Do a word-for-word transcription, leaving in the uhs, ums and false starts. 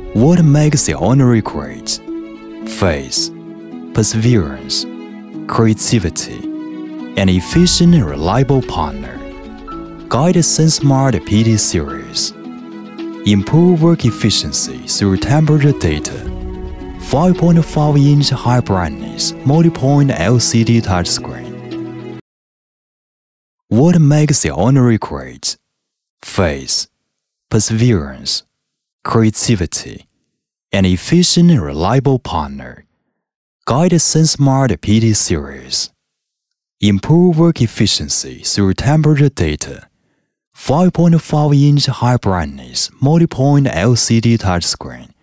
What makes the Honor great? Faith, perseverance, creativity, an efficient and reliable partner. Guide SenseSmart P T series. Improve work efficiency through temperature data. five point five inch high brightness multi-point L C D touchscreen. What makes the Honor great? Faith, perseverance, creativity, an efficient and reliable partner. Guide SenseSmart P T series. Improve work efficiency through temperature data. five point five inch high brightness multi-point L C D touchscreen.